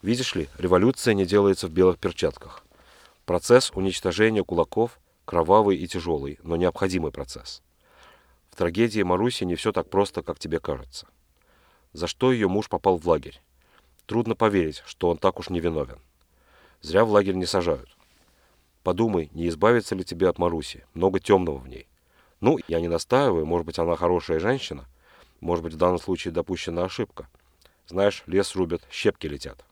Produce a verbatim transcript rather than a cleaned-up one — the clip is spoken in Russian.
Видишь ли, революция не делается в белых перчатках. Процесс уничтожения кулаков кровавый и тяжелый, но необходимый процесс. В трагедии Маруси не все так просто, как тебе кажется. За что ее муж попал в лагерь? Трудно поверить, что он так уж не виновен. Зря в лагерь не сажают. Подумай, не избавится ли тебе от Маруси, много темного в ней. Ну, я не настаиваю, может быть, она хорошая женщина, может быть, в данном случае допущена ошибка. Знаешь, лес рубят, щепки летят.